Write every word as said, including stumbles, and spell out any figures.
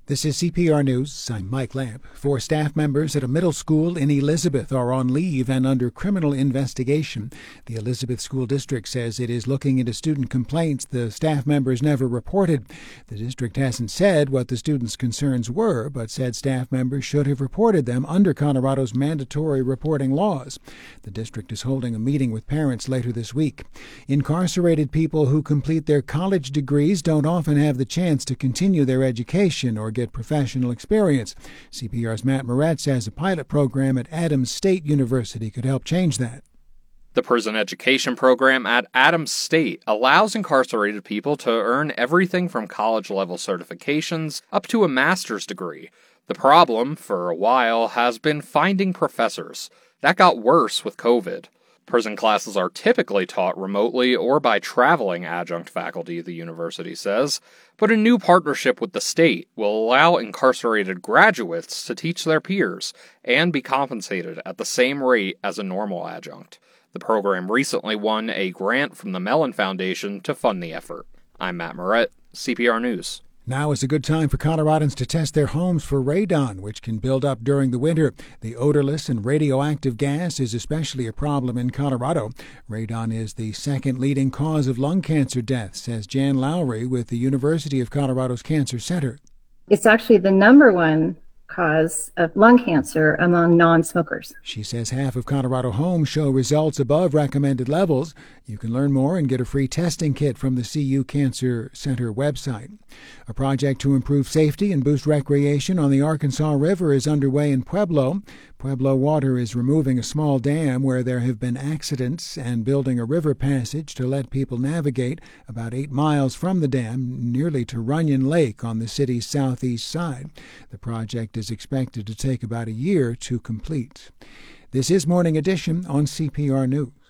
This is C P R News. I'm Mike Lamp. Four staff members at a middle school in Elizabeth are on leave and under criminal investigation. The Elizabeth School District says it is looking into student complaints the staff members never reported. The district hasn't said what the students' concerns were, but said staff members should have reported them under Colorado's mandatory reporting laws. The district is holding a meeting with parents later this week. Incarcerated people who complete their college degrees don't often have the chance to continue their education or get professional experience. C P R's Matt Moret says a pilot program at Adams State University could help change that. The prison education program at Adams State allows incarcerated people to earn everything from college-level certifications up to a master's degree. The problem, for a while, has been finding professors. That got worse with COVID. Prison classes are typically taught remotely or by traveling adjunct faculty, the university says, but a new partnership with the state will allow incarcerated graduates to teach their peers and be compensated at the same rate as a normal adjunct. The program recently won a grant from the Mellon Foundation to fund the effort. I'm Matt Moret, C P R News. Now is a good time for Coloradans to test their homes for radon, which can build up during the winter. The odorless and radioactive gas is especially a problem in Colorado. Radon is the second leading cause of lung cancer deaths, says Jan Lowry with the University of Colorado's Cancer Center. It's actually the number one cause of lung cancer among non-smokers. She says half of Colorado homes show results above recommended levels. You can learn more and get a free testing kit from the C U Cancer Center website. A project to improve safety and boost recreation on the Arkansas River is underway in Pueblo. Pueblo Water is removing a small dam where there have been accidents and building a river passage to let people navigate about eight miles from the dam, nearly to Runyon Lake on the city's southeast side. The project is expected to take about a year to complete. This is Morning Edition on C P R News.